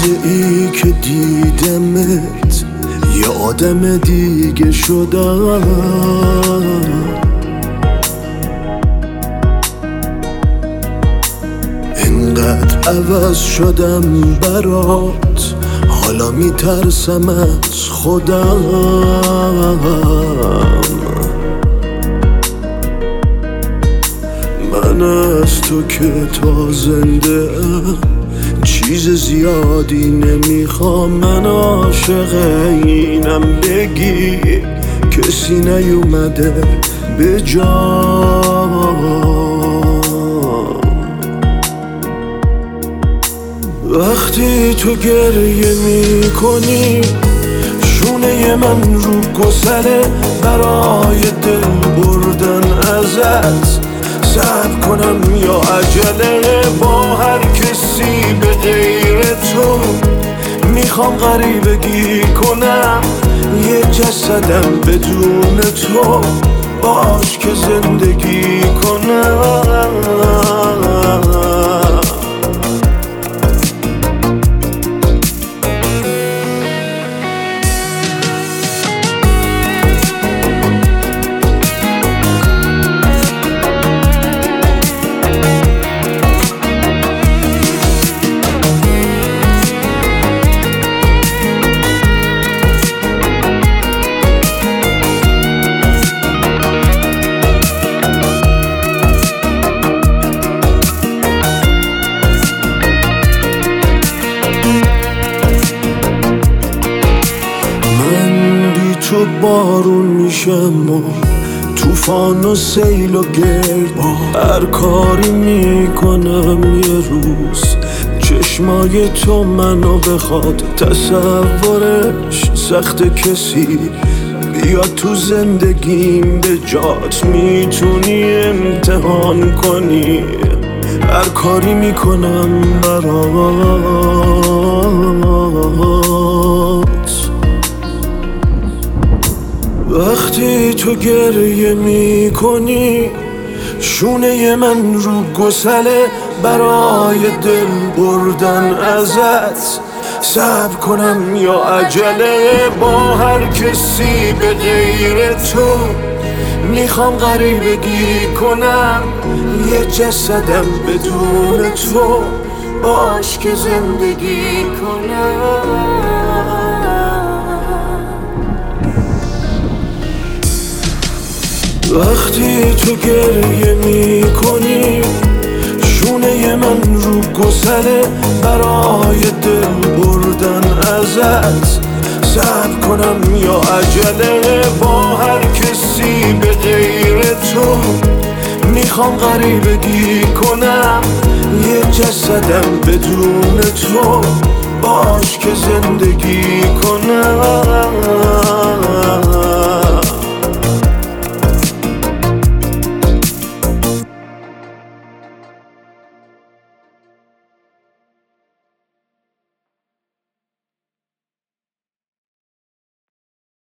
لحظه ای که دیدمت یه آدم دیگه شدم، اینقدر عوض شدم برات، حالا میترسم از خودم. من از تو که تا زنده چیز زیادی نمیخوام، من عاشق اینم بگی کسی نیومده به جام. وقتی تو گریه میکنی شونه من رو گسله، برای دل بردن ازت صبر کنم یا عجله. با هر کسی به غیر تو میخوام غریبگی کنم، یه جسدم بدون تو باش که زندگی کنم. تو بارون میشم و توفان و سیل و گرد، هر کاری میکنم یه روز چشمای تو منو بخواد. تصورش سخت کسی بیاد تو زندگیم به جات، میتونی امتحان کنی هر کاری میکنم برات. وقتی تو گریه میکنی شونه من رو گسله، برای دل بردن ازت صبر کنم یا عجله. با هر کسی به غیر تو میخوام غریبگی کنم، یه جسدم بدون تو باش که زندگی کنم. وقتی تو گریه میکنی شونه من رو گسله، برای دل بردن ازت صبر کنم یا عجله. با هر کسی به غیر تو میخوام غریبگی کنم، یه جسدم بدون تو باش که زندگی کنم.